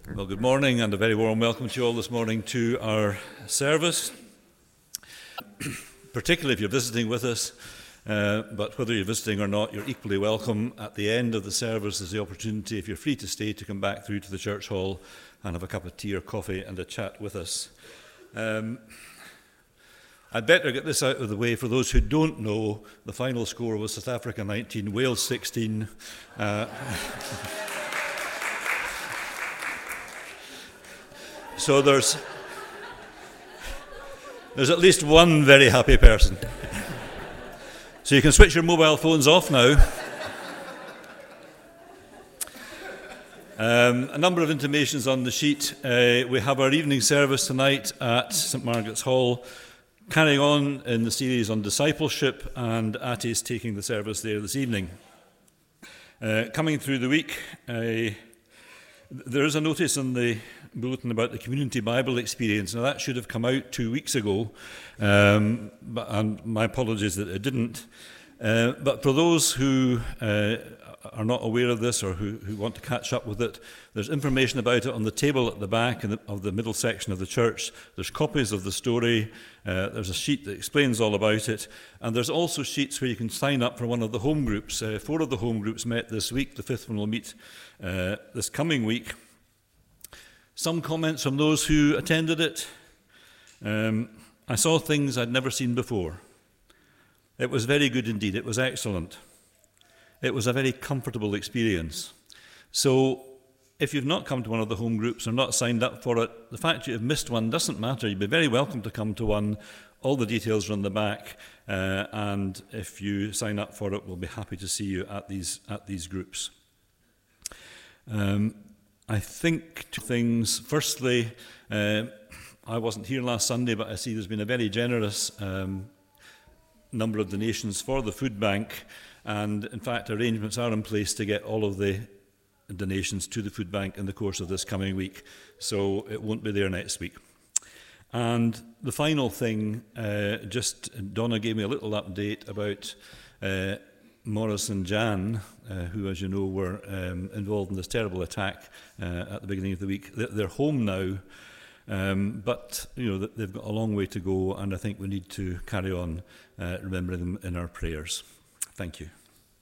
Well, good morning and a very warm welcome to you all this morning to our service, particularly if you're visiting with us, but whether you're visiting or not, you're equally welcome. At the end of the service, there's the opportunity, if you're free to stay, to come back through to the church hall and have a cup of tea or coffee and a chat with us. I'd better get this out of the way. For those who don't know, the final score was South Africa 19, Wales 16. So there's at least one very happy person. So you can switch your mobile phones off now. A number of intimations on the sheet. We have our evening service tonight at St Margaret's Hall, carrying on in the series on discipleship, and Atti's taking the service there this evening. Coming through the week, there is a notice in the bulletin about the Community Bible Experience. Now, that should have come out 2 weeks ago, and my apologies that it didn't. But for those who are not aware of this or who want to catch up with it, there's information about it on the table at the back of the middle section of the church. There's copies of the story. There's a sheet that explains all about it. And there's also sheets where you can sign up for one of the home groups. 4 of the home groups met this week. The 5th one will meet this coming week. Some comments from those who attended it. I saw things I'd never seen before. It was very good indeed. It was excellent. It was a very comfortable experience. So if you've not come to one of the home groups or not signed up for it, the fact you've missed one doesn't matter. You'd be very welcome to come to one. All the details are on the back, and if you sign up for it, we'll be happy to see you at these groups. I think 2 things. Firstly, I wasn't here last Sunday, but I see there's been a very generous number of donations for the food bank, and in fact arrangements are in place to get all of the donations to the food bank in the course of this coming week, so it won't be there next week. And the final thing, just Donna gave me a little update about Morris and Jan, who, as you know, were involved in this terrible attack at the beginning of the week. They're home now, but you know they've got a long way to go, and I think we need to carry on remembering them in our prayers. Thank you.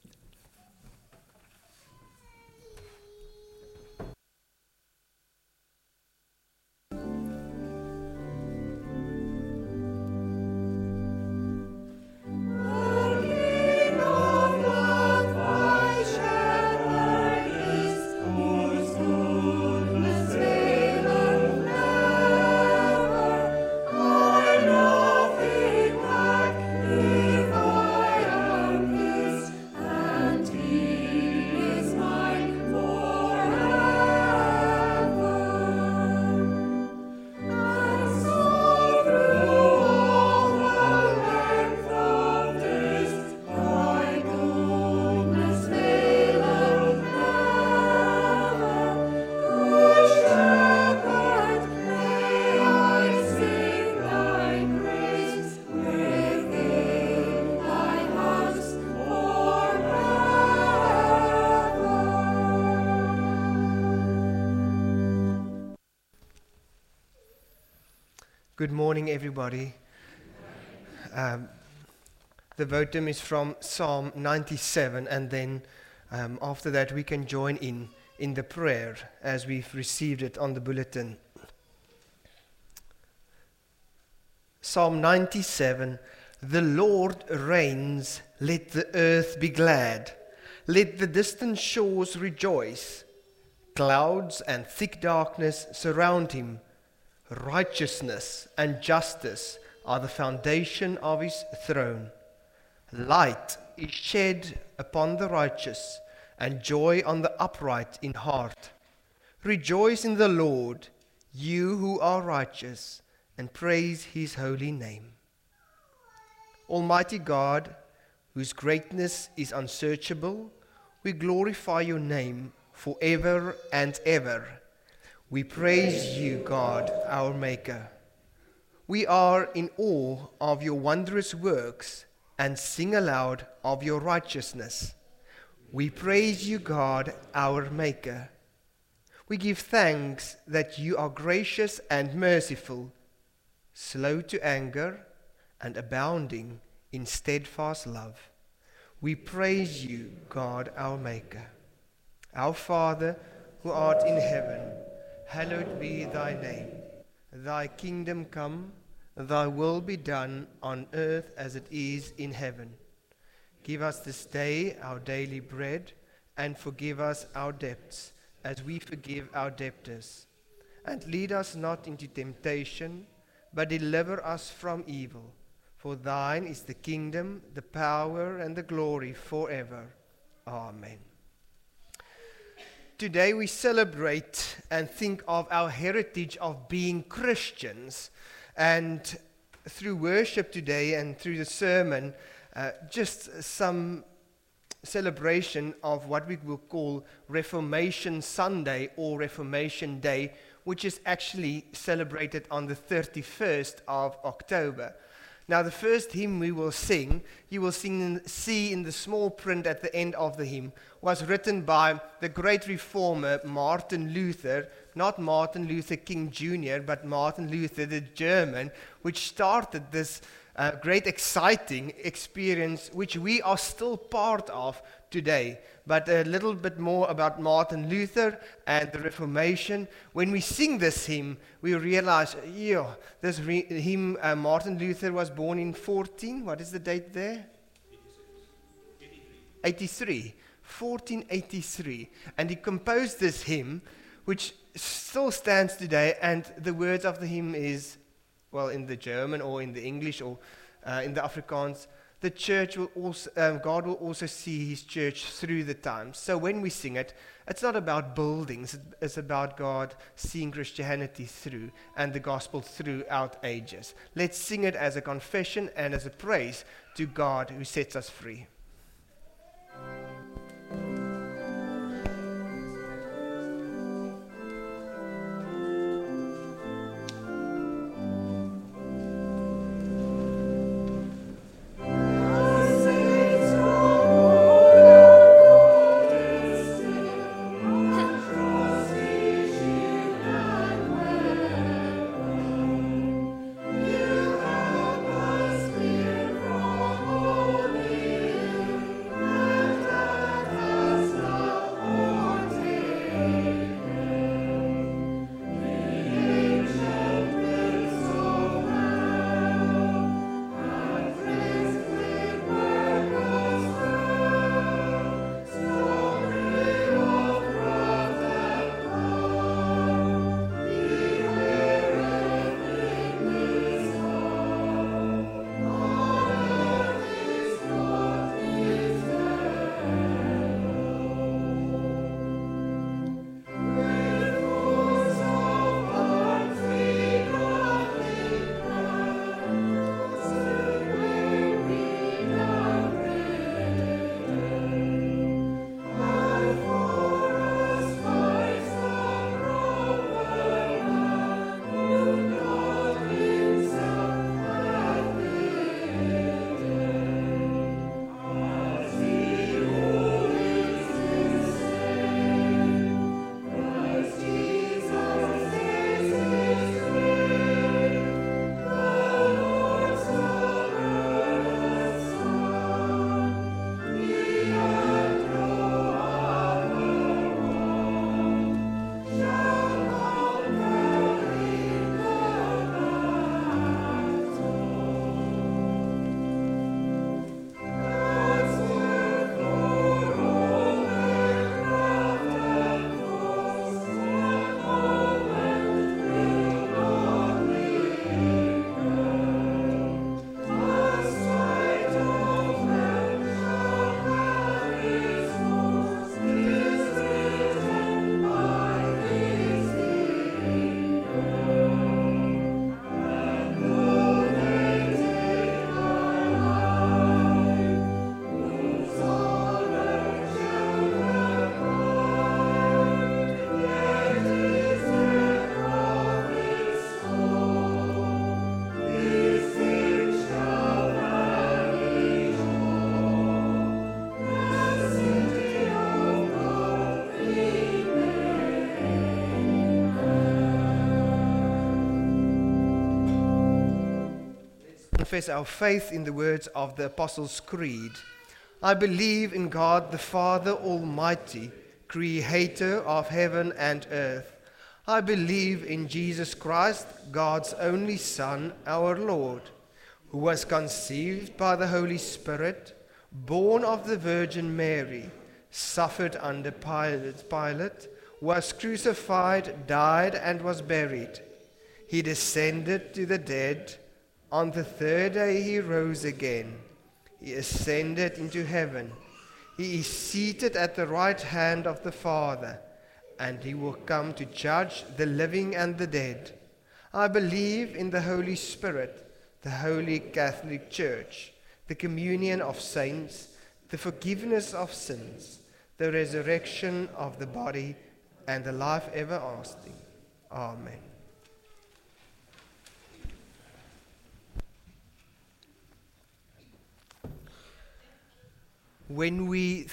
Good morning, everybody. The votum is from Psalm 97, and then after that we can join in the prayer as we've received it on the bulletin. Psalm 97, the Lord reigns, let the earth be glad. Let the distant shores rejoice. Clouds and thick darkness surround him. Righteousness and justice are the foundation of his throne. Light is shed upon the righteous, and joy on the upright in heart. Rejoice in the Lord, you who are righteous, and praise his holy name. Almighty God, whose greatness is unsearchable, we glorify your name forever and ever. We praise you, God, our Maker. We are in awe of your wondrous works and sing aloud of your righteousness. We praise you, God, our Maker. We give thanks that you are gracious and merciful, slow to anger, and abounding in steadfast love. We praise you, God our Maker. Our Father, who art in heaven, hallowed be thy name. Thy kingdom come, thy will be done on earth as it is in heaven. Give us this day our daily bread, and forgive us our debts, as we forgive our debtors. And lead us not into temptation, but deliver us from evil. For thine is the kingdom, the power, and the glory forever. Amen. Today we celebrate and think of our heritage of being Christians. And through worship today and through the sermon, just some celebration of what we will call Reformation Sunday or Reformation Day, which is actually celebrated on the 31st of October. Now, the first hymn we will sing, you will see in the small print at the end of the hymn, was written by the great reformer Martin Luther, not Martin Luther King Jr., but Martin Luther the German, which started this great exciting experience, which we are still part of today. But a little bit more about Martin Luther and the Reformation. When we sing this hymn, we realize, this hymn, Martin Luther was born in what is the date there? 1483. And he composed this hymn, which still stands today, and the words of the hymn is, well, in the German or in the English or in the Afrikaans, the church will also, God will also see his church through the times. So when we sing it, it's not about buildings, it's about God seeing Christianity through and the gospel throughout ages. Let's sing it as a confession and as a praise to God who sets us free. profess our faith in the words of the Apostles' Creed. I believe in God the Father Almighty, creator of heaven and earth. I believe in Jesus Christ, God's only Son, our Lord, who was conceived by the Holy Spirit, born of the Virgin Mary, suffered under Pilate, was crucified, died, and was buried. He descended to the dead. On the third day he rose again. He ascended into heaven. He is seated at the right hand of the Father, and he will come to judge the living and the dead. I believe in the Holy Spirit, the Holy Catholic Church, the communion of saints, the forgiveness of sins, the resurrection of the body, and the life everlasting. Amen. When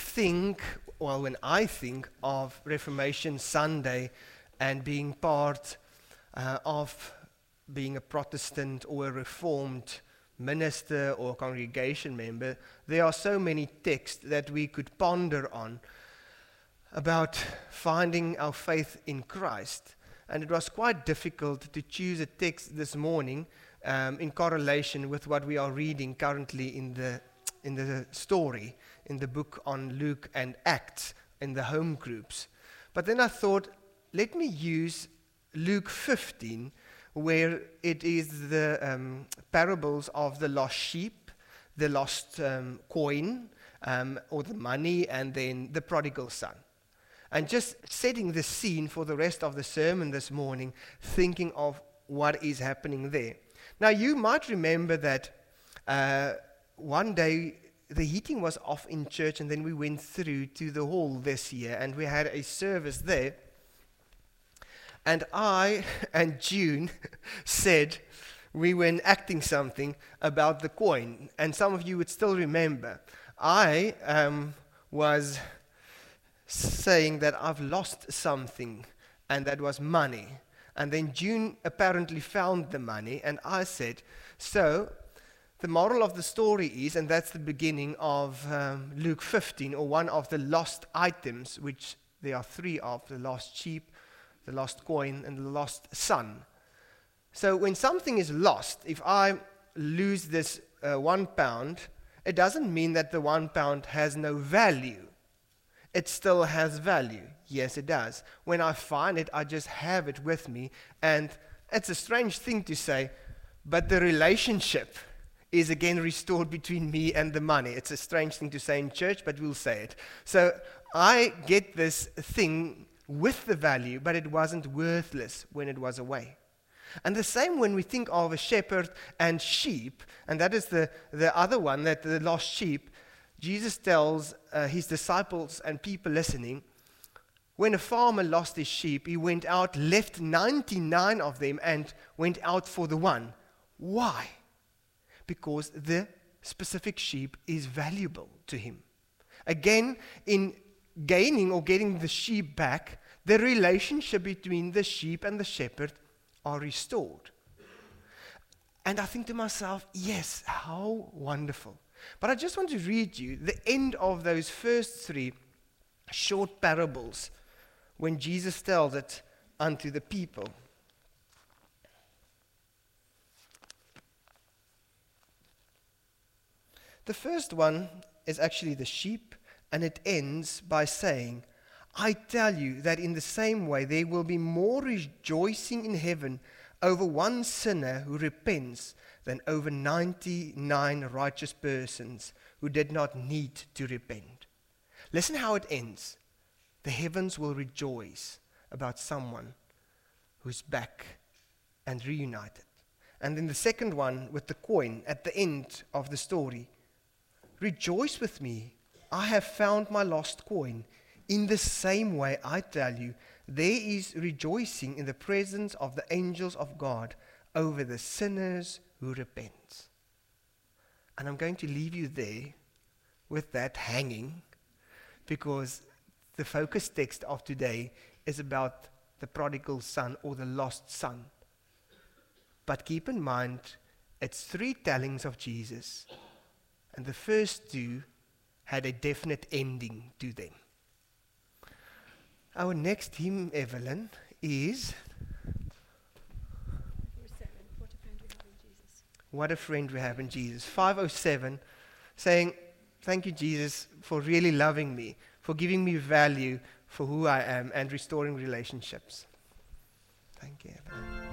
I think of Reformation Sunday and being part of being a Protestant or a Reformed minister or congregation member, there are so many texts that we could ponder on about finding our faith in Christ. And it was quite difficult to choose a text this morning in correlation with what we are reading currently in the story, in the book on Luke and Acts, in the home groups. But then I thought, let me use Luke 15, where it is the parables of the lost sheep, the lost coin, or the money, and then the prodigal son. And just setting the scene for the rest of the sermon this morning, thinking of what is happening there. Now, you might remember that one day the heating was off in church, and then we went through to the hall this year, and we had a service there. And I and June said we were enacting something about the coin, and some of you would still remember. I was saying that I've lost something, and that was money. And then June apparently found the money, and I said, so the moral of the story is, and that's the beginning of Luke 15, or one of the lost items, which there are three of: the lost sheep, the lost coin, and the lost son. So when something is lost, if I lose this £1, it doesn't mean that the £1 has no value. It still has value. Yes, it does. When I find it, I just have it with me. And it's a strange thing to say, but the relationship is again restored between me and the money. It's a strange thing to say in church, but we'll say it. So I get this thing with the value, but it wasn't worthless when it was away. And the same when we think of a shepherd and sheep, and that is the other one, that the lost sheep. Jesus tells his disciples and people listening, when a farmer lost his sheep, he went out, left 99 of them, and went out for the one. Why? Because the specific sheep is valuable to him. Again, in gaining or getting the sheep back, the relationship between the sheep and the shepherd are restored. And I think to myself, yes, how wonderful. But I just want to read you the end of those first three short parables when Jesus tells it unto the people. The first one is actually the sheep, and it ends by saying, I tell you that in the same way there will be more rejoicing in heaven over one sinner who repents than over 99 righteous persons who did not need to repent. Listen how it ends. The heavens will rejoice about someone who's back and reunited. And then the second one with the coin at the end of the story. Rejoice with me, I have found my lost coin. In the same way, I tell you, there is rejoicing in the presence of the angels of God over the sinners who repent. And I'm going to leave you there with that hanging, because the focus text of today is about the prodigal son or the lost son. But keep in mind, It's 3 tellings of Jesus, and the first 2 had a definite ending to them. Our next hymn, Evelyn, is What a Friend We Have in Jesus. 507, saying, thank you, Jesus, for really loving me, for giving me value for who I am and restoring relationships. Thank you, Evelyn.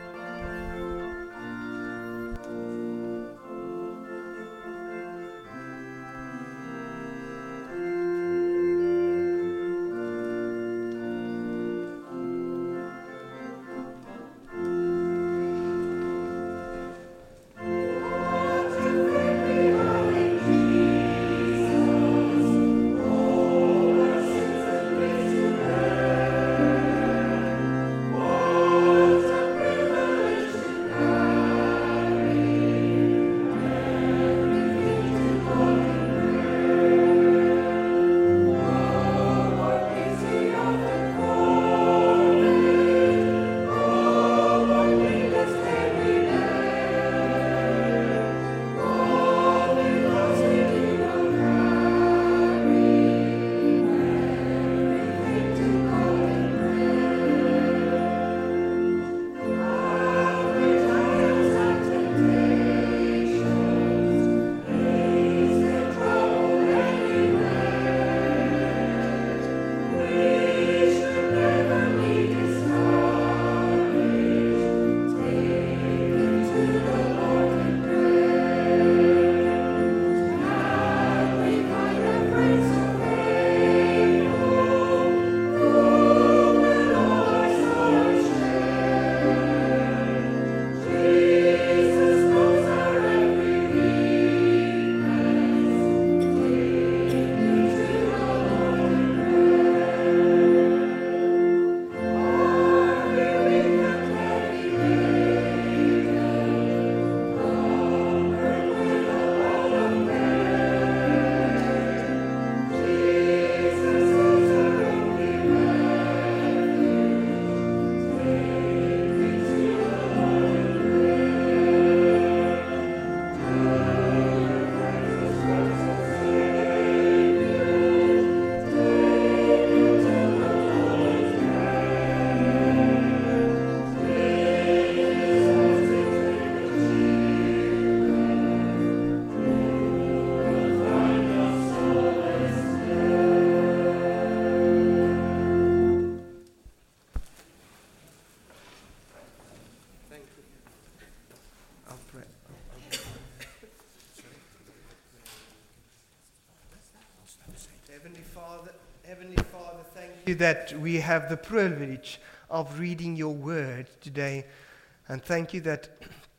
Heavenly Father, thank you that we have the privilege of reading your word today. And thank you that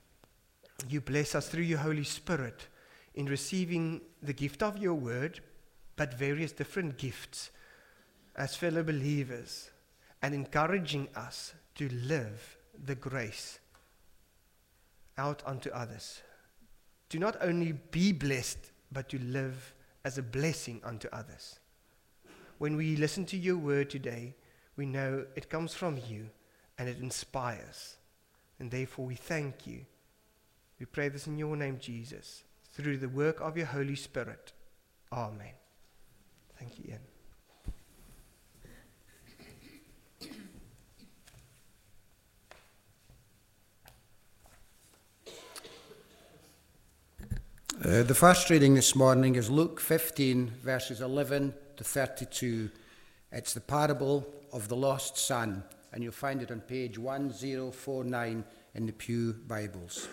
you bless us through your Holy Spirit in receiving the gift of your word, but various different gifts as fellow believers, and encouraging us to live the grace out unto others. To not only be blessed, but to live as a blessing unto others. When we listen to your word today, we know it comes from you and it inspires. And therefore we thank you. We pray this in your name, Jesus, through the work of your Holy Spirit. Amen. Thank you, Ian. The first reading this morning is Luke 15, verses 11 to 32. It's the parable of the lost son, and you'll find it on page 1049 in the Pew Bibles.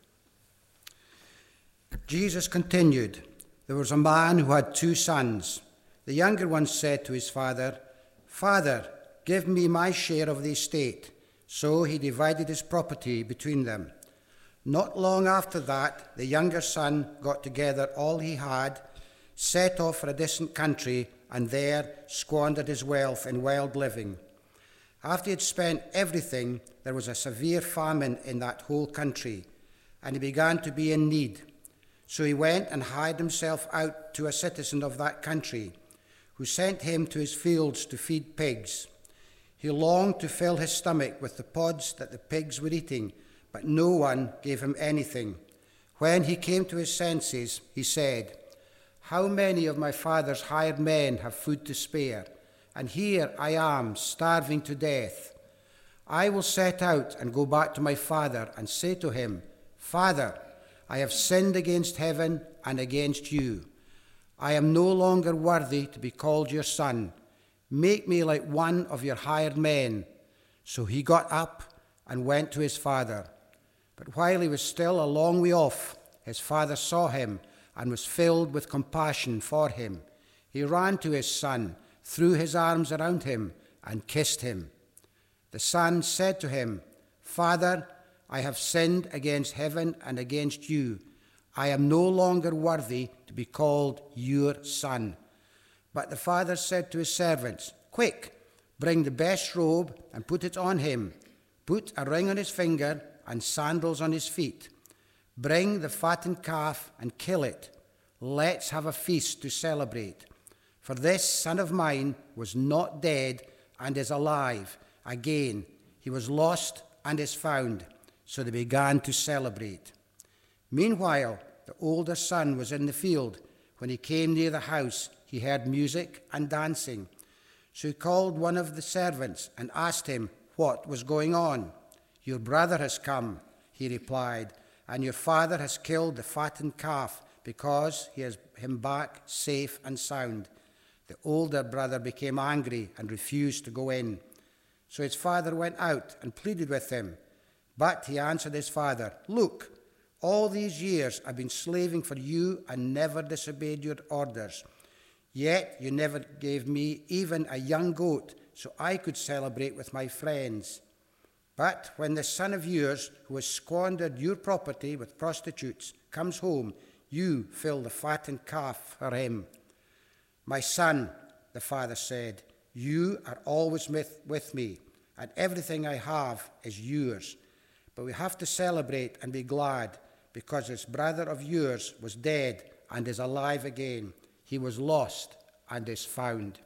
Jesus continued, "There was a man who had 2 sons. The younger one said to his father, 'Father, give me my share of the estate.' So he divided his property between them. Not long after that, the younger son got together all he had, set off for a distant country, and there squandered his wealth in wild living. After he had spent everything, there was a severe famine in that whole country, and he began to be in need. So he went and hired himself out to a citizen of that country, who sent him to his fields to feed pigs. He longed to fill his stomach with the pods that the pigs were eating, but no one gave him anything. When he came to his senses, he said, 'How many of my father's hired men have food to spare, and here I am starving to death? I will set out and go back to my father and say to him, Father, I have sinned against heaven and against you. I am no longer worthy to be called your son. Make me like one of your hired men.' So he got up and went to his father. But while he was still a long way off, his father saw him and was filled with compassion for him. He ran to his son, threw his arms around him, and kissed him. The son said to him, 'Father, I have sinned against heaven and against you. I am no longer worthy to be called your son.' But the father said to his servants, 'Quick, bring the best robe and put it on him. Put a ring on his finger and sandals on his feet. Bring the fattened calf and kill it. Let's have a feast to celebrate. For this son of mine was not dead and is alive. Again, he was lost and is found.' So they began to celebrate. Meanwhile, the older son was in the field. When he came near the house, he heard music and dancing. So he called one of the servants and asked him what was going on. 'Your brother has come,' he replied, 'and your father has killed the fattened calf because he has him back safe and sound.' The older brother became angry and refused to go in. So his father went out and pleaded with him. But he answered his father, 'Look, all these years I've been slaving for you and never disobeyed your orders. Yet you never gave me even a young goat so I could celebrate with my friends. But when this son of yours, who has squandered your property with prostitutes, comes home, you fill the fattened calf for him.' 'My son,' the father said, 'you are always with me, and everything I have is yours. But we have to celebrate and be glad, because this brother of yours was dead and is alive again. He was lost and is found.'"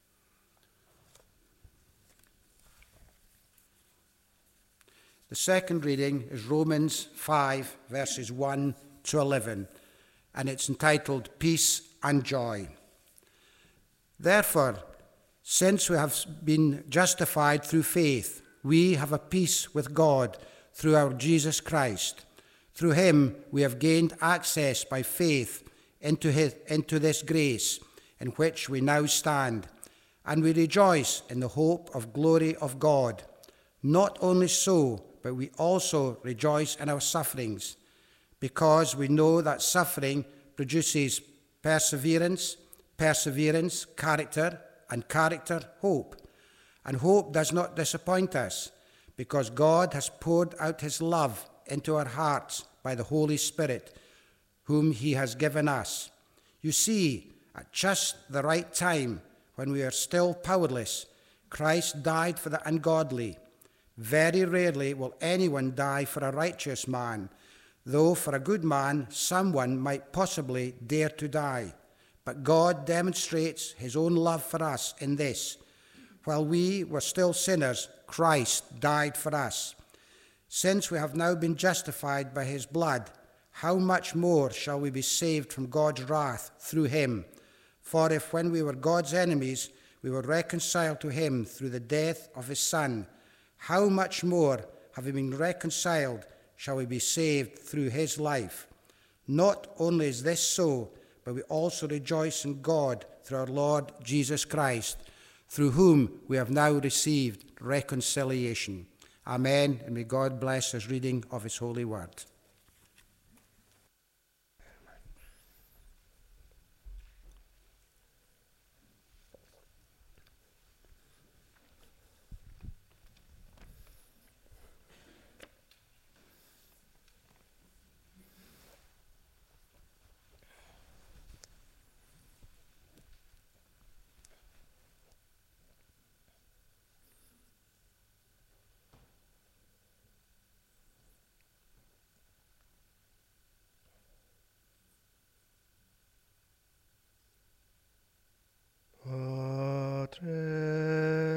The second reading is Romans 5, verses 1 to 11, and it's entitled Peace and Joy. "Therefore, since we have been justified through faith, we have a peace with God through our Jesus Christ. Through him we have gained access by faith into this grace in which we now stand, and we rejoice in the hope of glory of God. Not only so, but we also rejoice in our sufferings, because we know that suffering produces perseverance, character, and character, hope. And hope does not disappoint us, because God has poured out his love into our hearts by the Holy Spirit, whom he has given us. You see, at just the right time, when we are still powerless, Christ died for the ungodly. Very rarely will anyone die for a righteous man, though for a good man someone might possibly dare to die. But God demonstrates his own love for us in this: while we were still sinners, Christ died for us. Since we have now been justified by his blood, how much more shall we be saved from God's wrath through him? For if when we were God's enemies, we were reconciled to him through the death of his Son, how much more, having been reconciled, shall we be saved through his life? Not only is this so, but we also rejoice in God through our Lord Jesus Christ, through whom we have now received reconciliation. Amen, and may God bless his reading of his holy word. Patre, pater,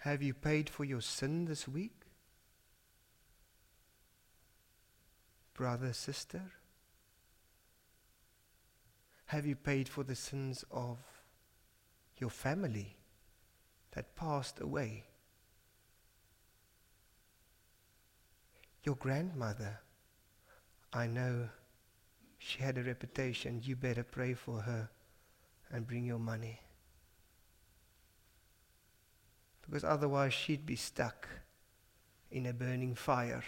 Have you paid for your sin this week? Brother, sister? Have you paid for the sins of your family that passed away? Your grandmother, I know she had a reputation. You better pray for her and bring your money. Because otherwise she'd be stuck in a burning fire.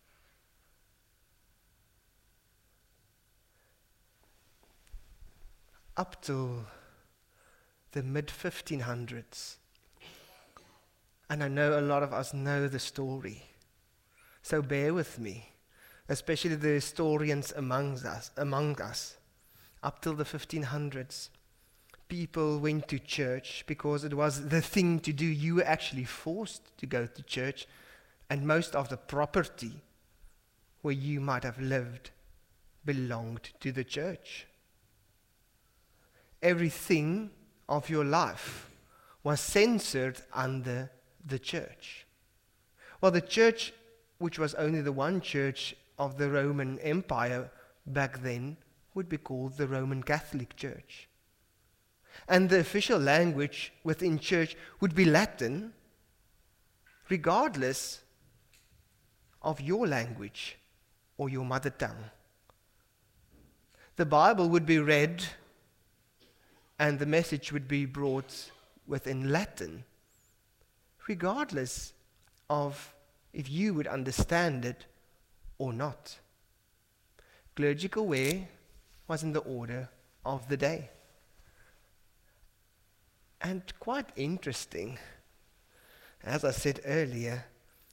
Up till the mid-1500s, and I know a lot of us know the story, so bear with me, especially the historians among us. Up till the 1500s, people went to church because it was the thing to do. You were actually forced to go to church, and most of the property where you might have lived belonged to the church. Everything of your life was censored under the church. Well, the church, which was only the one church of the Roman Empire back then, would be called the Roman Catholic Church. And the official language within church would be Latin, regardless of your language or your mother tongue. The Bible would be read and the message would be brought within Latin, regardless of if you would understand it or not. Clerical wear was in the order of the day. And quite interesting, as I said earlier,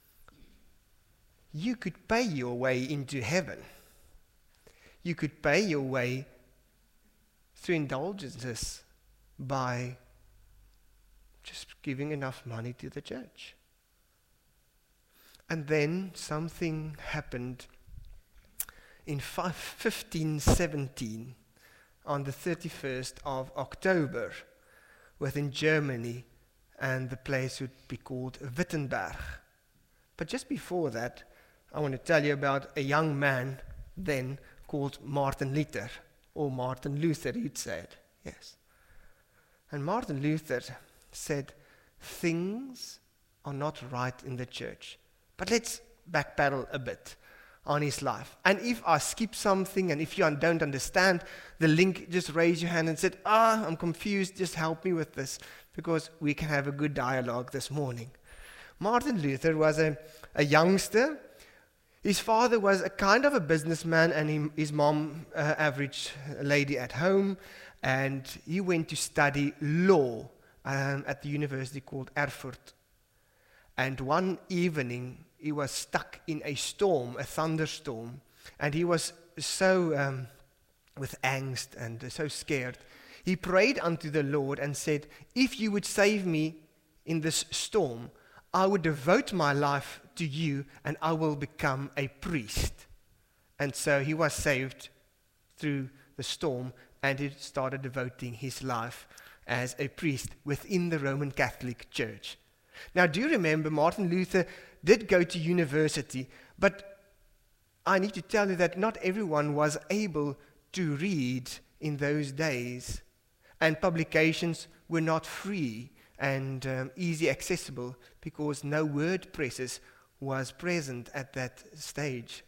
you could pay your way into heaven. You could pay your way through indulgences by just giving enough money to the church. And then something happened in 1517 on the 31st of October within Germany, and the place would be called Wittenberg. But just before that, I want to tell you about a young man then called Martin Luther, or Martin Luther, he'd said, yes. And Martin Luther said, things are not right in the church. But let's backpedal a bit on his life. And if I skip something, and if you don't understand the link, just raise your hand and say, I'm confused, just help me with this, because we can have a good dialogue this morning. Martin Luther was a youngster. His father was a kind of a businessman, and his mom, average lady at home, and he went to study law at the university called Erfurt. And one evening, he was stuck in a storm, a thunderstorm, and he was so with angst and so scared. He prayed unto the Lord and said, if you would save me in this storm, I would devote my life to you and I will become a priest. And so he was saved through the storm, and he started devoting his life as a priest within the Roman Catholic Church. Now, do you remember Martin Luther did go to university, but I need to tell you that not everyone was able to read in those days, and publications were not free and easy accessible because no word presses was present at that stage.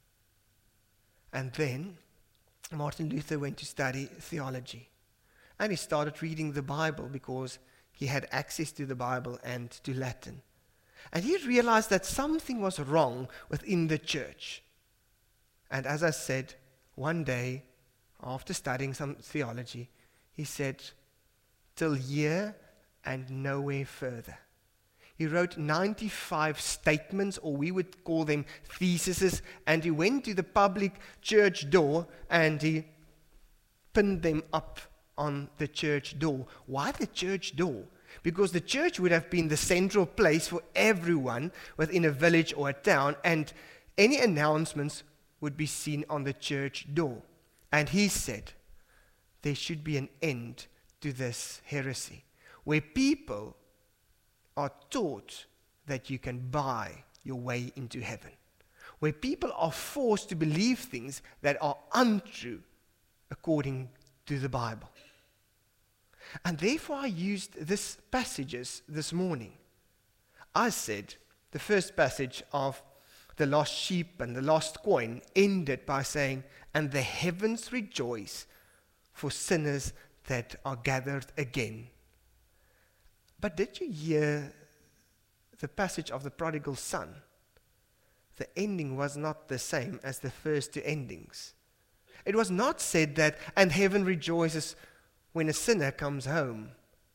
And then Martin Luther went to study theology, and he started reading the Bible because he had access to the Bible and to Latin. And he realized that something was wrong within the church. And as I said, one day, after studying some theology, he said, till here and nowhere further. He wrote 95 statements, or we would call them theses, and he went to the public church door and he pinned them up on the church door. Why the church door? Because the church would have been the central place for everyone within a village or a town, and any announcements would be seen on the church door. And he said, there should be an end to this heresy, where people are taught that you can buy your way into heaven, where people are forced to believe things that are untrue according to the Bible. And therefore I used these passages this morning. I said the first passage of the lost sheep and the lost coin ended by saying, "And the heavens rejoice for sinners that are gathered again." But did you hear the passage of the prodigal son? The ending was not the same as the first two endings. It was not said that, "and heaven rejoices when a sinner comes home."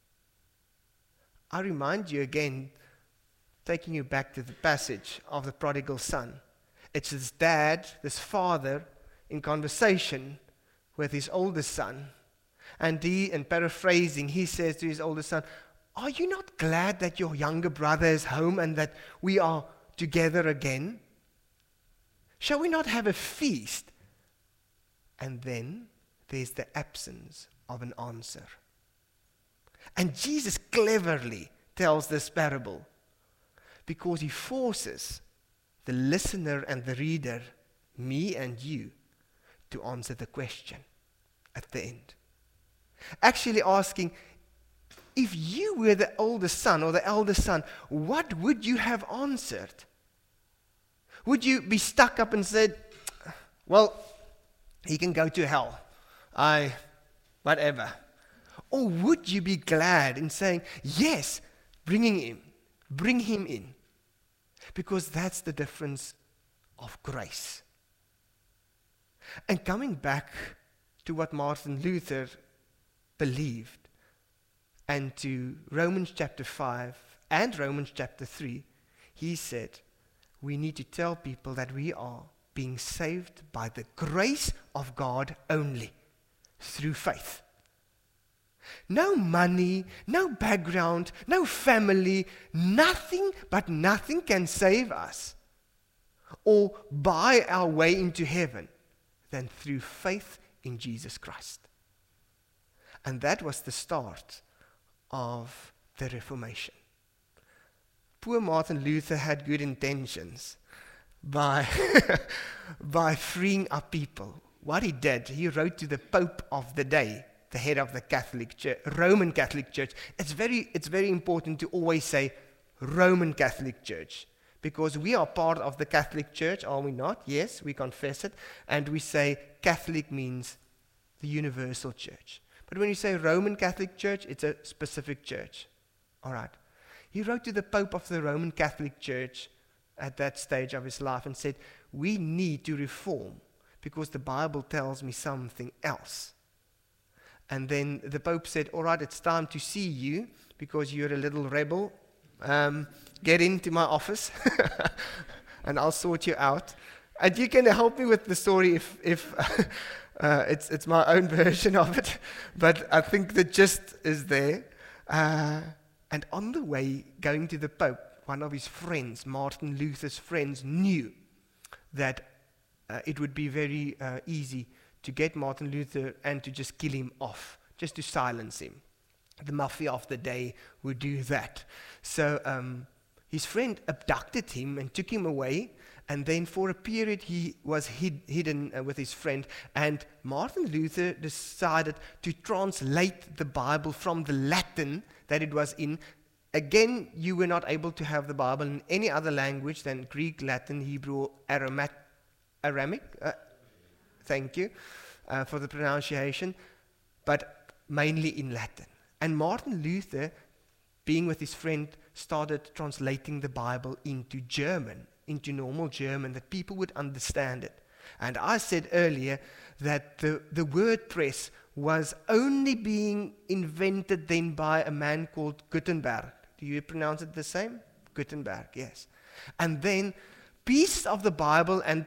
I remind you again, taking you back to the passage of the prodigal son. It's his dad, this father, in conversation with his oldest son. And paraphrasing, he says to his oldest son, "Are you not glad that your younger brother is home and that we are together again? Shall we not have a feast?" And then there's the absence of an answer. And Jesus cleverly tells this parable because he forces the listener and the reader, me and you, to answer the question at the end. Actually asking, if you were the oldest son or the eldest son, what would you have answered? Would you be stuck up and said, "Well, he can go to hell. Whatever." Or would you be glad in saying, "Yes, bring him in"? Because that's the difference of grace. And coming back to what Martin Luther believed, and to Romans chapter 5 and Romans chapter 3, he said, we need to tell people that we are being saved by the grace of God only, through faith. No money, no background, no family, nothing can save us or buy our way into heaven than through faith in Jesus Christ. And that was the start of the Reformation. Poor Martin Luther had good intentions by freeing up people. What he did, he wrote to the Pope of the day, the head of the Catholic Church, Roman Catholic Church. It's very important to always say Roman Catholic Church, because we are part of the Catholic Church, are we not? Yes, we confess it, and we say Catholic means the universal church. But when you say Roman Catholic Church, it's a specific church. All right. He wrote to the Pope of the Roman Catholic Church at that stage of his life and said, we need to reform because the Bible tells me something else. And then the Pope said, all right, it's time to see you because you're a little rebel. Get into my office and I'll sort you out. And you can help me with the story if it's my own version of it. But I think the gist is there. And on the way going to the Pope, one of his friends, Martin Luther's friends, knew that it would be very easy to get Martin Luther and to just kill him off, just to silence him. The mafia of the day would do that. So his friend abducted him and took him away, and then for a period he was hidden with his friend, and Martin Luther decided to translate the Bible from the Latin that it was in. Again, you were not able to have the Bible in any other language than Greek, Latin, Hebrew, Aramaic. Thank you for the pronunciation, but mainly in Latin. And Martin Luther, being with his friend, started translating the Bible into German, into normal German, that people would understand it. And I said earlier that the word press was only being invented then by a man called Gutenberg. Do you pronounce it the same? Gutenberg, yes. And then pieces of the Bible and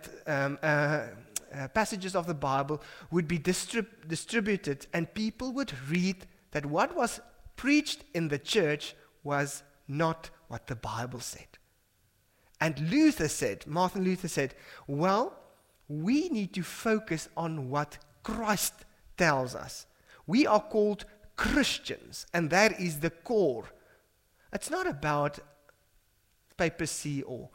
passages of the Bible would be distributed, and people would read that what was preached in the church was not what the Bible said. And Martin Luther said, well, we need to focus on what Christ tells us. We are called Christians, and that is the core. It's not about papacy or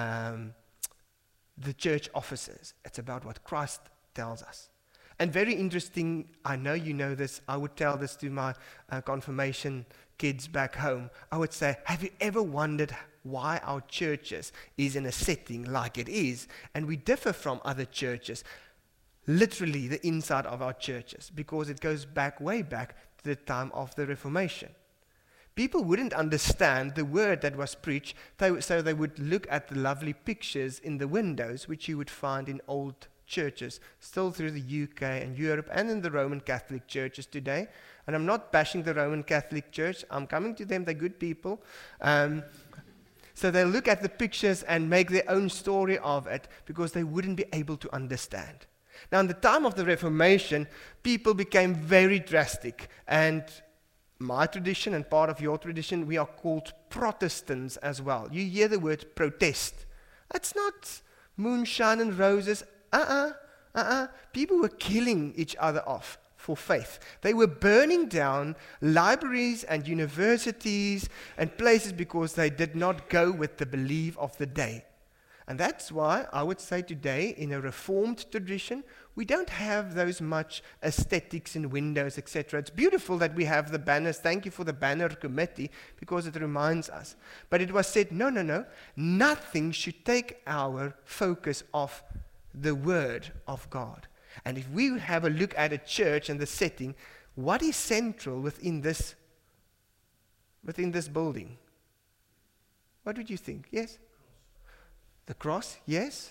the church officers. It's about what Christ tells us. And very interesting, I know you know this, I would tell this to my confirmation kids back home. I would say, have you ever wondered why our churches is in a setting like it is, and we differ from other churches, literally the inside of our churches, because it goes back, way back to the time of the Reformation. People wouldn't understand the word that was preached, so they would look at the lovely pictures in the windows, which you would find in old churches, still through the UK and Europe, and in the Roman Catholic churches today. And I'm not bashing the Roman Catholic Church. I'm coming to them. They're good people. So they'll look at the pictures and make their own story of it, because they wouldn't be able to understand. Now, in the time of the Reformation, people became very drastic. And my tradition and part of your tradition, we are called Protestants as well. You hear the word protest. That's not moonshine and roses. People were killing each other off for faith. They were burning down libraries and universities and places because they did not go with the belief of the day. And that's why I would say today, in a Reformed tradition, we don't have those much aesthetics in windows, etc. It's beautiful that we have the banners. Thank you for the banner committee, because it reminds us. But it was said, no. Nothing should take our focus off the Word of God. And if we have a look at a church and the setting, what is central within this building? What would you think? Yes? The cross, yes?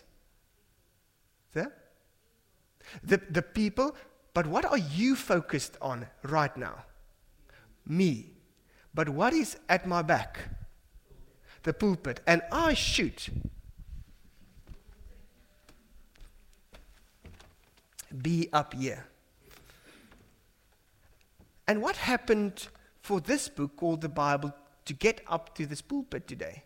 The people, but what are you focused on right now? Me. But what is at my back? The pulpit. And I should be up here. And what happened for this book called the Bible to get up to this pulpit today?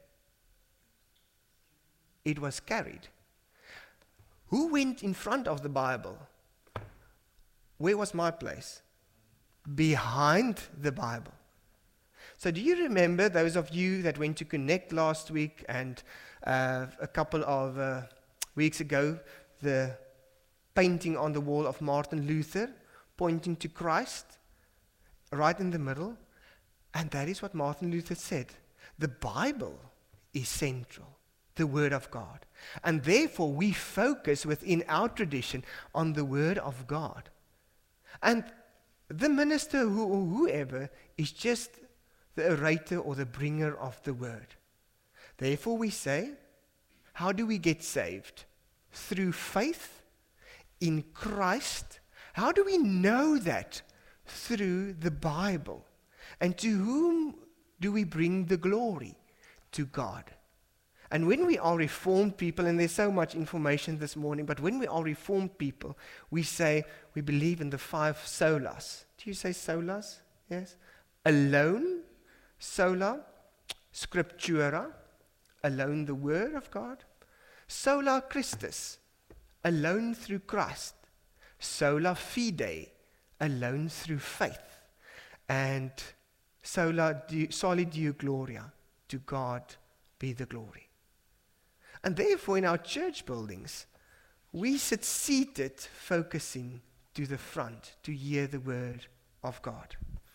It was carried. Who went in front of the Bible? Where was my place? Behind the Bible. So do you remember, those of you that went to Connect last week and a couple of weeks ago, the painting on the wall of Martin Luther pointing to Christ right in the middle? And that is what Martin Luther said. The Bible is central. The Word of God. And therefore we focus within our tradition on the Word of God. And the minister or whoever is just the orator or the bringer of the Word. Therefore we say, how do we get saved? Through faith in Christ. How do we know that? Through the Bible. And to whom do we bring the glory? To God. And when we are Reformed people, and there's so much information this morning, but when we are Reformed people, we say we believe in the 5 solas. Do you say solas? Yes. Alone, sola, scriptura, alone the Word of God. Sola Christus, alone through Christ. Sola fide, alone through faith. And soli Deo gloria, to God be the glory. And therefore, in our church buildings, we sit seated, focusing to the front to hear the Word of God.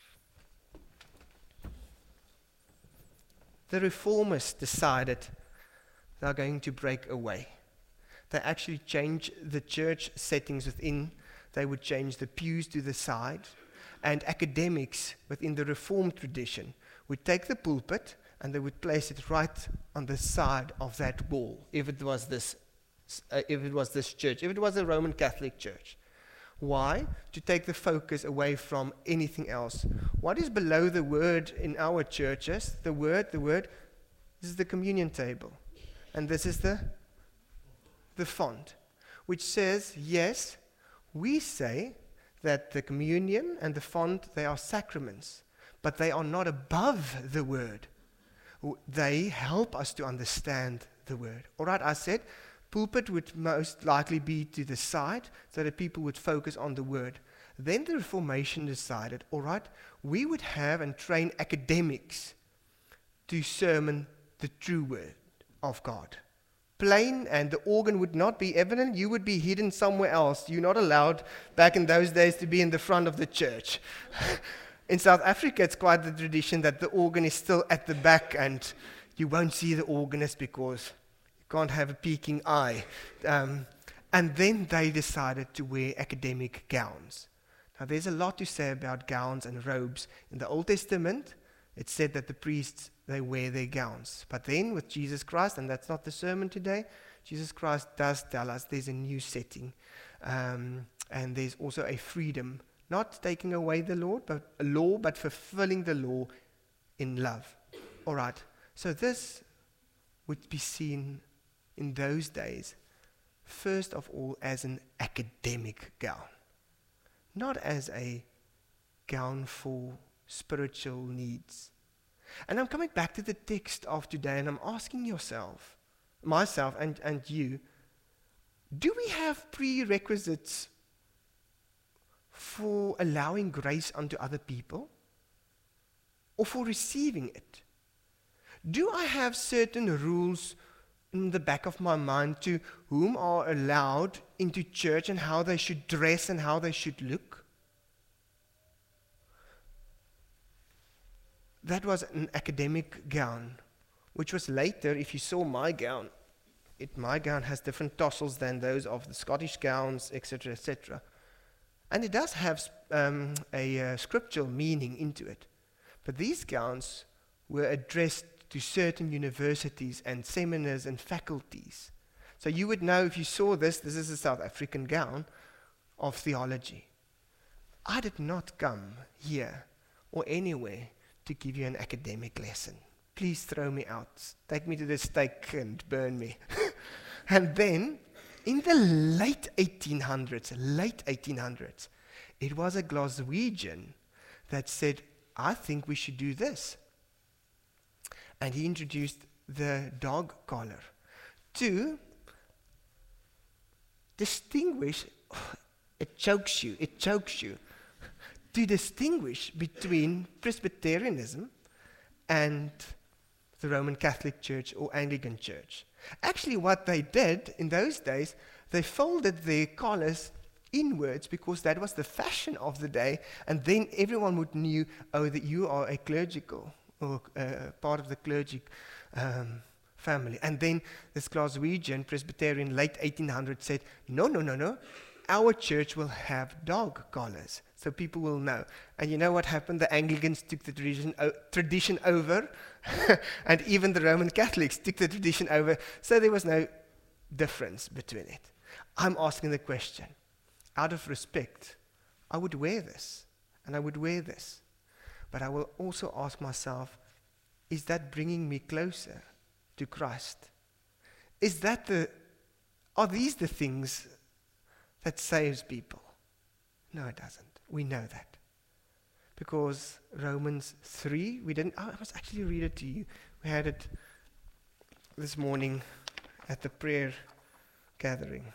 The Reformers decided they are going to break away. They actually changed the church settings within. They would change the pews to the side. And academics within the Reformed tradition would take the pulpit and they would place it right on the side of that wall, if it was this church, if it was a Roman Catholic church. Why? To take the focus away from anything else. What is below the Word in our churches? The word, this is the communion table. And this is the font, which says, yes, we say that the communion and the font, they are sacraments, but they are not above the Word. They help us to understand the Word. All right, I said pulpit would most likely be to the side so that people would focus on the Word. Then the Reformation decided, all right, we would have and train academics to sermon the true word of God. Plain, and the organ would not be evident. You would be hidden somewhere else. You're not allowed back in those days to be in the front of the church. In South Africa, it's quite the tradition that the organ is still at the back and you won't see the organist because you can't have a peeking eye. And then they decided to wear academic gowns. Now, there's a lot to say about gowns and robes. In the Old Testament, it said that the priests, they wear their gowns. But then with Jesus Christ, and that's not the sermon today, Jesus Christ does tell us there's a new setting. And there's also a freedom, not taking away the law, but fulfilling the law in love. All right, so this would be seen in those days, first of all, as an academic gown. Not as a gown for spiritual needs. And I'm coming back to the text of today, and I'm asking myself and you, do we have prerequisites for allowing grace unto other people? Or for receiving it? Do I have certain rules in the back of my mind to whom are allowed into church and how they should dress and how they should look? That was an academic gown, which was later, if you saw my gown, my gown has different tassels than those of the Scottish gowns, etc., etc. And it does have a scriptural meaning into it. But these gowns were addressed to certain universities and seminars and faculties. So you would know if you saw this is a South African gown of theology. I did not come here or anywhere to give you an academic lesson. Please throw me out. Take me to the stake and burn me. And then, in the late 1800s, it was a Glaswegian that said, I think we should do this. And he introduced the dog collar to distinguish, it chokes you, to distinguish between Presbyterianism and the Roman Catholic Church or Anglican Church. Actually, what they did in those days, they folded their collars inwards because that was the fashion of the day, and then everyone would know, that you are a clerical or part of the clergy family. And then this Glaswegian Presbyterian late 1800s said, no, our church will have dog collars, so people will know. And you know what happened? The Anglicans took the tradition over, and even the Roman Catholics took the tradition over, so there was no difference between it. I'm asking the question, out of respect, I would wear this, and I would wear this. But I will also ask myself, is that bringing me closer to Christ? Are these the things that saves people? No, it doesn't. We know that. Because Romans 3, I must actually read it to you. We had it this morning at the prayer gathering.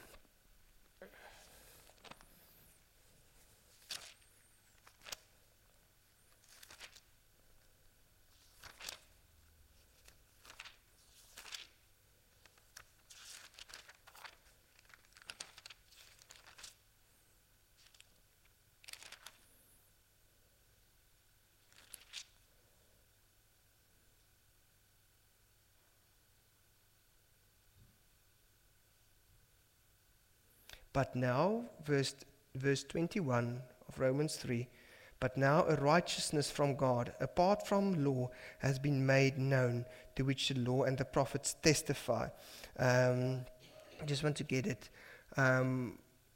But now, verse 21 of Romans 3, but now a righteousness from God, apart from law, has been made known, to which the law and the prophets testify. I just want to get it. On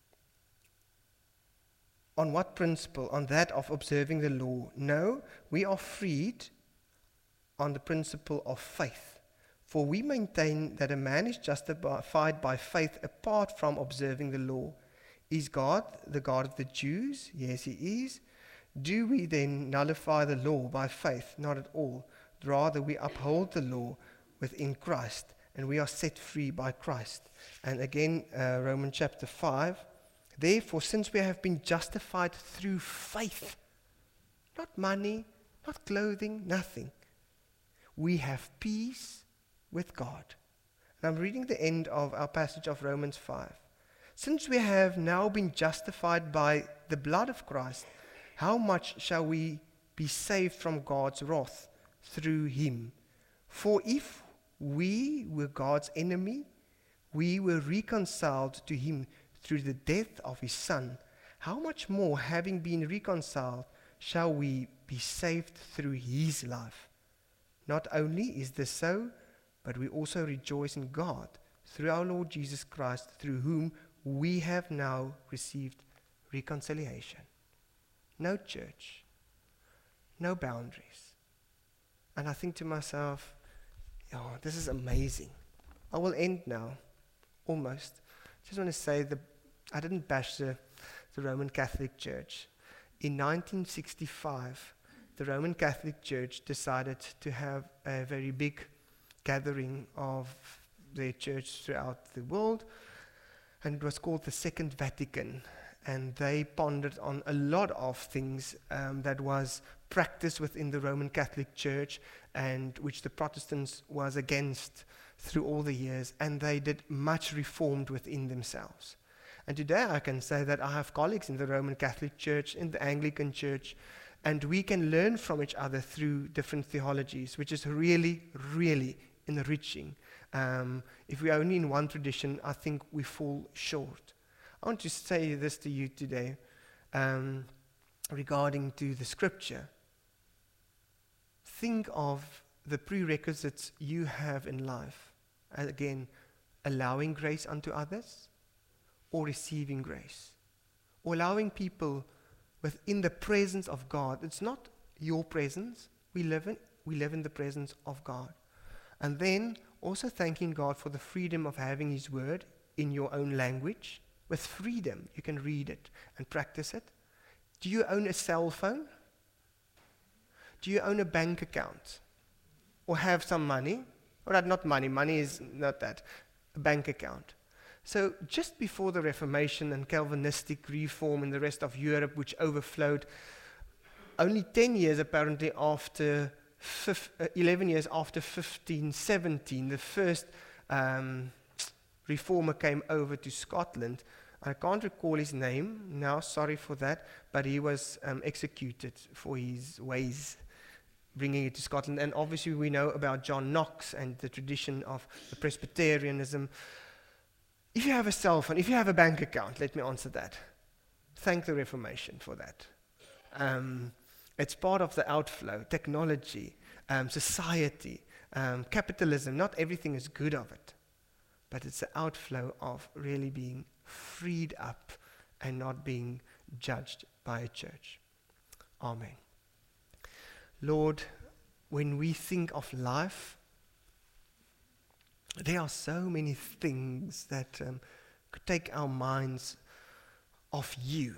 what principle? On that of observing the law? No, we are freed on the principle of faith. For we maintain that a man is justified by faith apart from observing the law. Is God the God of the Jews? Yes, he is. Do we then nullify the law by faith? Not at all. Rather, we uphold the law within Christ, and we are set free by Christ. And again, Romans chapter 5. Therefore, since we have been justified through faith, not money, not clothing, nothing, we have peace with God. And I'm reading the end of our passage of Romans 5. Since we have now been justified by the blood of Christ, how much shall we be saved from God's wrath through him? For if we were God's enemy, we were reconciled to him through the death of his Son. How much more, having been reconciled, shall we be saved through his life? Not only is this so, but we also rejoice in God through our Lord Jesus Christ, through whom we have now received reconciliation. No church, no boundaries. And I think to myself, oh, this is amazing. I will end now, almost. Just want to say I didn't bash the Roman Catholic Church. In 1965, the Roman Catholic Church decided to have a very big gathering of their church throughout the world, and it was called the Second Vatican. And they pondered on a lot of things that was practiced within the Roman Catholic Church, and which the Protestants was against through all the years, and they did much reformed within themselves. And today I can say that I have colleagues in the Roman Catholic Church, in the Anglican Church, and we can learn from each other through different theologies, which is really, really enriching. If we're only in one tradition, I think we fall short. I want to say this to you today regarding to the scripture. Think of the prerequisites you have in life. Again, allowing grace unto others, or receiving grace, or allowing people within the presence of God. It's not your presence. We live in the presence of God. And then also thanking God for the freedom of having his word in your own language. With freedom, you can read it and practice it. Do you own a cell phone? Do you own a bank account? Or have some money? Or not money. Money is not that. A bank account. So just before the Reformation and Calvinistic reform in the rest of Europe, which overflowed, only 10 years apparently after, 11 years after 1517, the first reformer came over to Scotland. I can't recall his name now, sorry for that, but he was executed for his ways, bringing it to Scotland. And obviously we know about John Knox and the tradition of the Presbyterianism. If you have a cell phone, if you have a bank account, let me answer that. Thank the Reformation for that. It's part of the outflow, technology, society, capitalism. Not everything is good of it, but it's the outflow of really being freed up and not being judged by a church. Amen. Lord, when we think of life, there are so many things that could take our minds off you.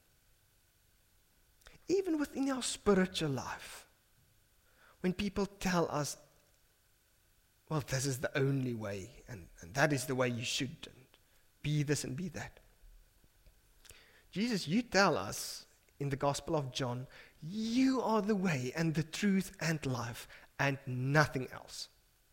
Even within our spiritual life, when people tell us, well, this is the only way, and that is the way you should, and be this and be that. Jesus, you tell us in the Gospel of John, you are the way and the truth and life, and nothing else.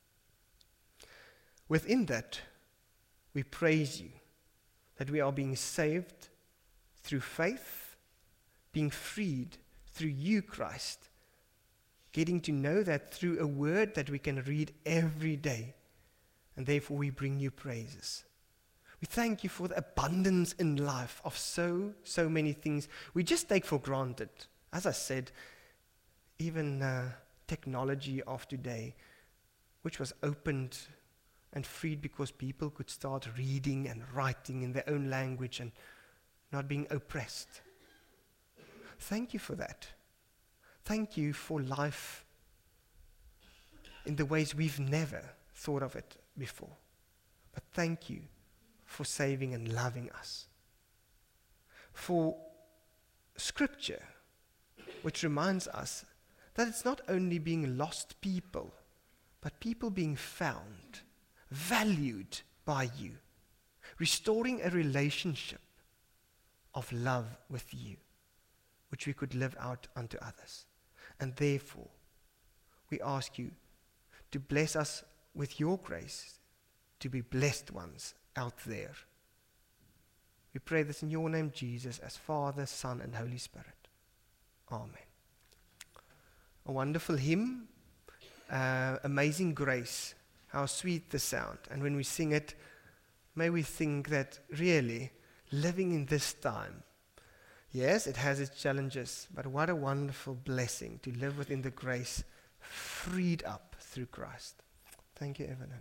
Within that, we praise you that we are being saved through faith, being freed through you, Christ, getting to know that through a word that we can read every day, and therefore we bring you praises. We thank you for the abundance in life of so many things we just take for granted. As I said, even technology of today, which was opened and freed because people could start reading and writing in their own language and not being oppressed. Thank you for that. Thank you for life in the ways we've never thought of it before. But thank you for saving and loving us. For Scripture, which reminds us that it's not only being lost people, but people being found, valued by you, restoring a relationship of love with you, which we could live out unto others. And therefore, we ask you to bless us with your grace, to be blessed ones out there. We pray this in your name, Jesus, as Father, Son, and Holy Spirit. Amen. A wonderful hymn, Amazing Grace. How sweet the sound. And when we sing it, may we think that really living in this time, yes, it has its challenges, but what a wonderful blessing to live within the grace freed up through Christ. Thank you, Evelyn.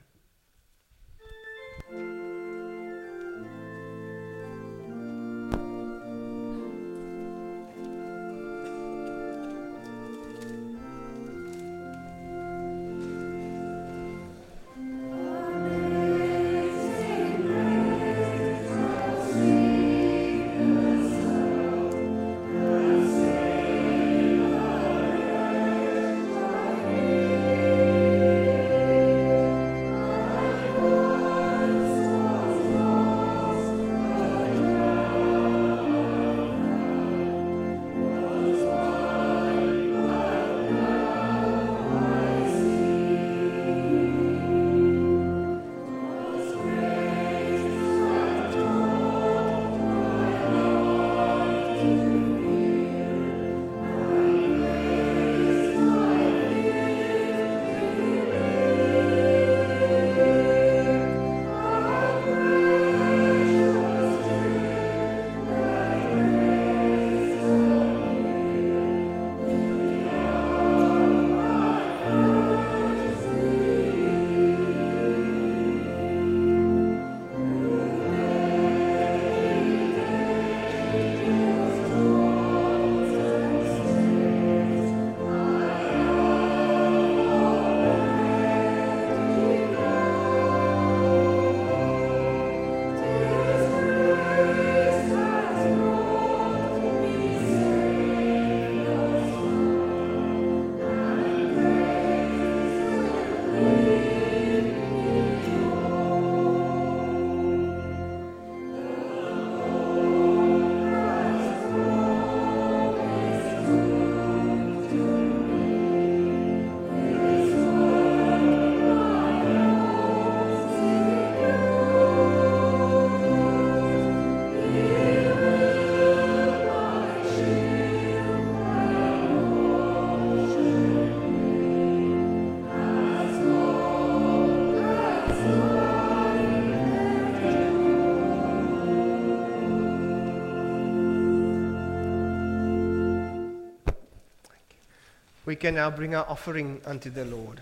We can now bring our offering unto the Lord.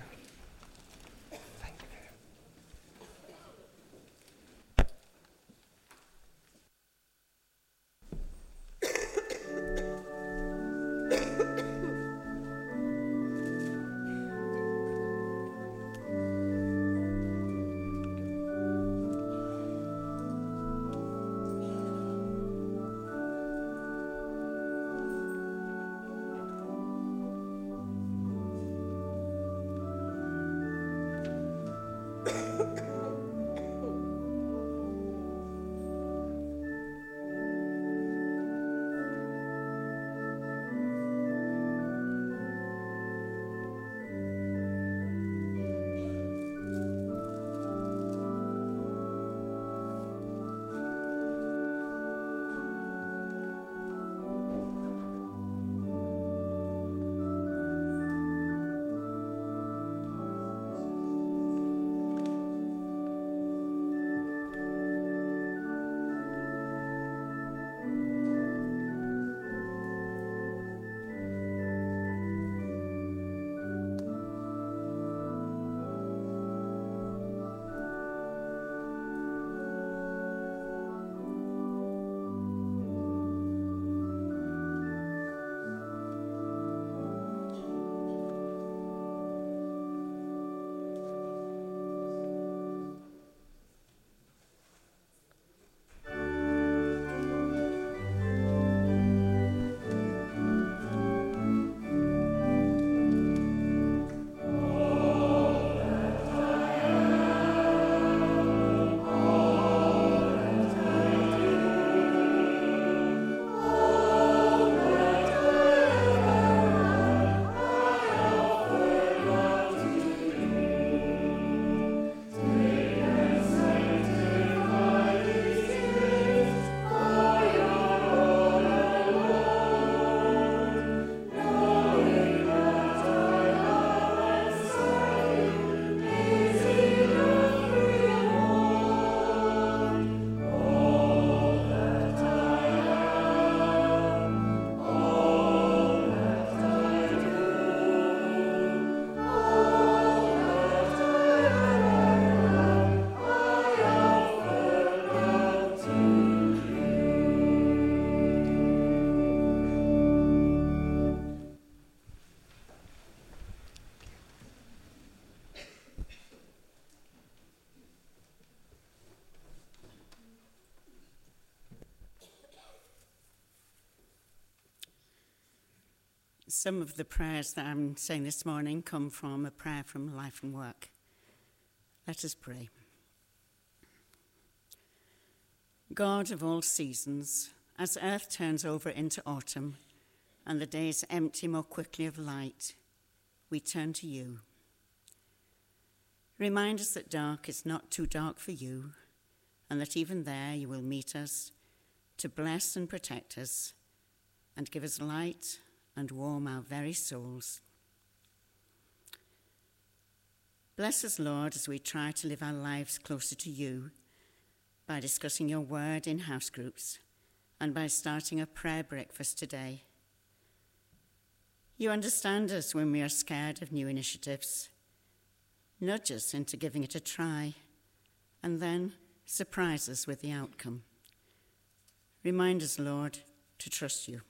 Thank you. Some of the prayers that I'm saying this morning come from a prayer from Life and Work. Let us pray. God of all seasons, as earth turns over into autumn and the days empty more quickly of light, we turn to you. Remind us that dark is not too dark for you, and that even there you will meet us to bless and protect us and give us light and warm our very souls. Bless us, Lord, as we try to live our lives closer to you by discussing your word in house groups and by starting a prayer breakfast today. You understand us when we are scared of new initiatives. Nudge us into giving it a try and then surprise us with the outcome. Remind us, Lord, to trust you.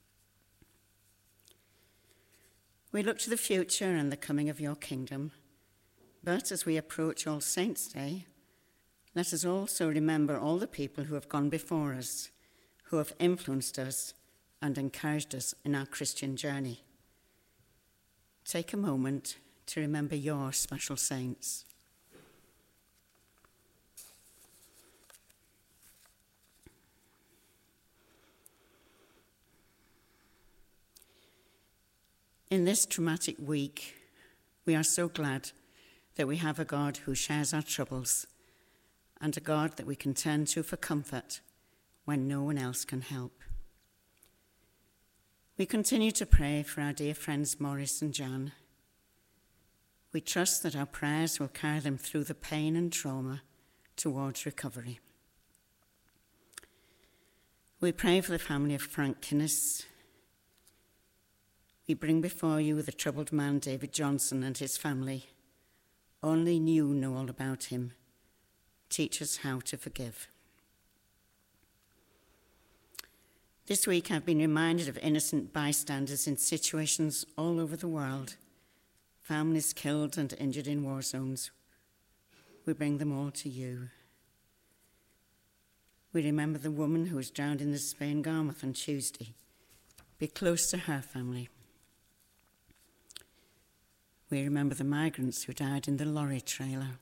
We look to the future and the coming of your kingdom, but as we approach All Saints' Day, let us also remember all the people who have gone before us, who have influenced us and encouraged us in our Christian journey. Take a moment to remember your special saints. In this traumatic week, we are so glad that we have a God who shares our troubles and a God that we can turn to for comfort when no one else can help. We continue to pray for our dear friends Maurice and Jan. We trust that our prayers will carry them through the pain and trauma towards recovery. We pray for the family of Frank Kinnis. We bring before you the troubled man David Johnson and his family. Only you know all about him. Teach us how to forgive. This week I've been reminded of innocent bystanders in situations all over the world. Families killed and injured in war zones. We bring them all to you. We remember the woman who was drowned in the Spain Garmouth on Tuesday. Be close to her family. We remember the migrants who died in the lorry trailer.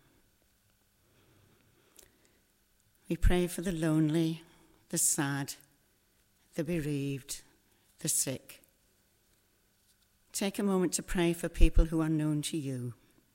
We pray for the lonely, the sad, the bereaved, the sick. Take a moment to pray for people who are known to you.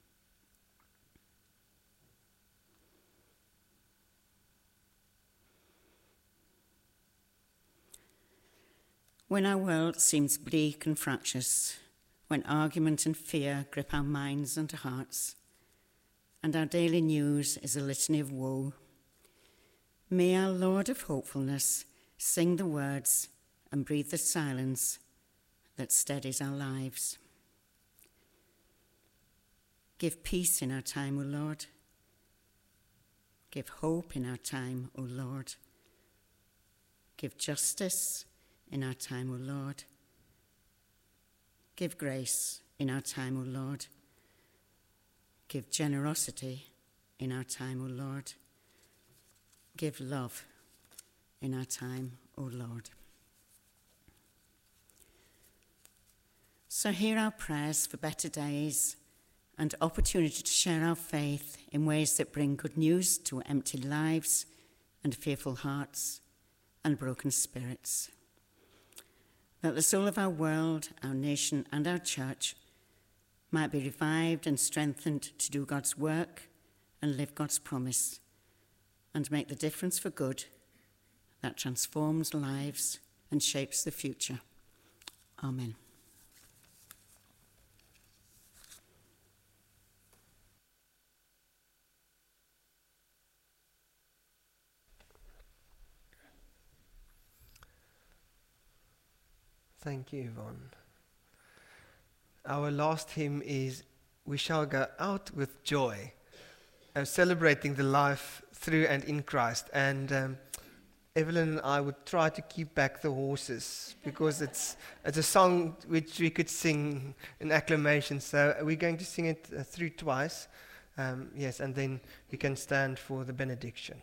When our world seems bleak and fractious, when argument and fear grip our minds and hearts, and our daily news is a litany of woe, may our Lord of hopefulness sing the words and breathe the silence that steadies our lives. Give peace in our time, O Lord. Give hope in our time, O Lord. Give justice in our time, O Lord. Give grace in our time, O Lord. Give generosity in our time, O Lord. Give love in our time, O Lord. So hear our prayers for better days and opportunity to share our faith in ways that bring good news to empty lives and fearful hearts and broken spirits. That the soul of our world, our nation, and our church might be revived and strengthened to do God's work and live God's promise and make the difference for good that transforms lives and shapes the future. Amen. Thank you, Yvonne. Our last hymn is We Shall Go Out with Joy, celebrating the life through and in Christ. And Evelyn and I would try to keep back the horses because it's a song which we could sing in acclamation. So we're going to sing it through twice. Yes, and then we can stand for the benediction.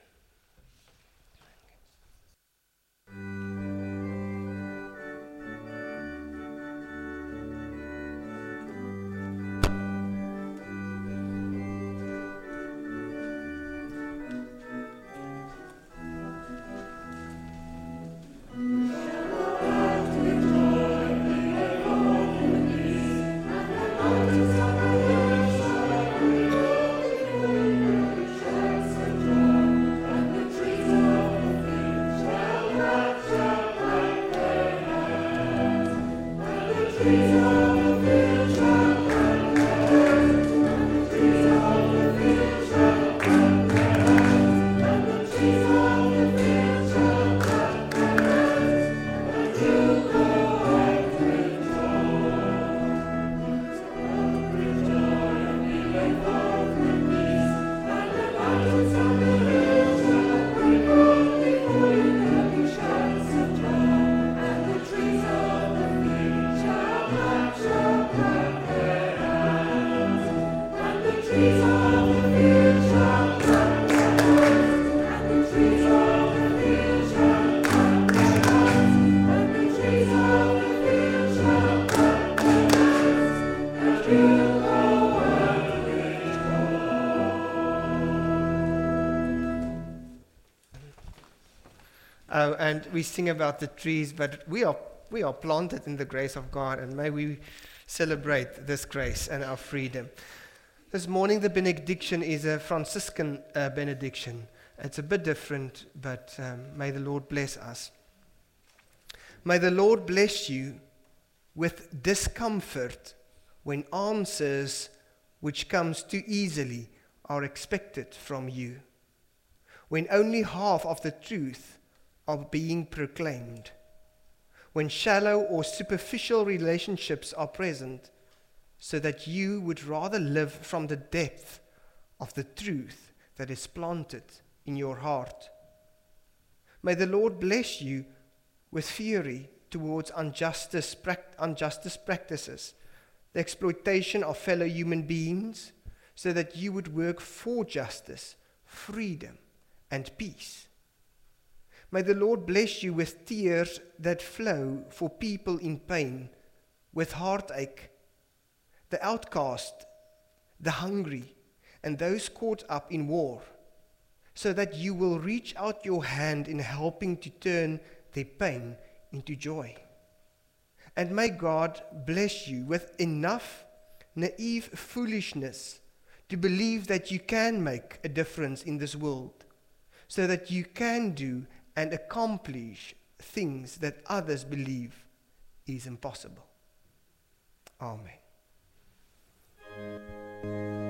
And we sing about the trees, but we are planted in the grace of God, and may we celebrate this grace and our freedom. This morning the benediction is a Franciscan benediction. It's a bit different, but may the Lord bless us. May the Lord bless you with discomfort when answers which comes too easily are expected from you, when only half of the truth are being proclaimed, when shallow or superficial relationships are present, so that you would rather live from the depth of the truth that is planted in your heart. May the Lord bless you with fury towards injustice practices, the exploitation of fellow human beings, so that you would work for justice, freedom, and peace. May the Lord bless you with tears that flow for people in pain, with heartache, the outcast, the hungry, and those caught up in war, so that you will reach out your hand in helping to turn their pain into joy. And may God bless you with enough naive foolishness to believe that you can make a difference in this world, so that you can do and accomplish things that others believe is impossible. Amen.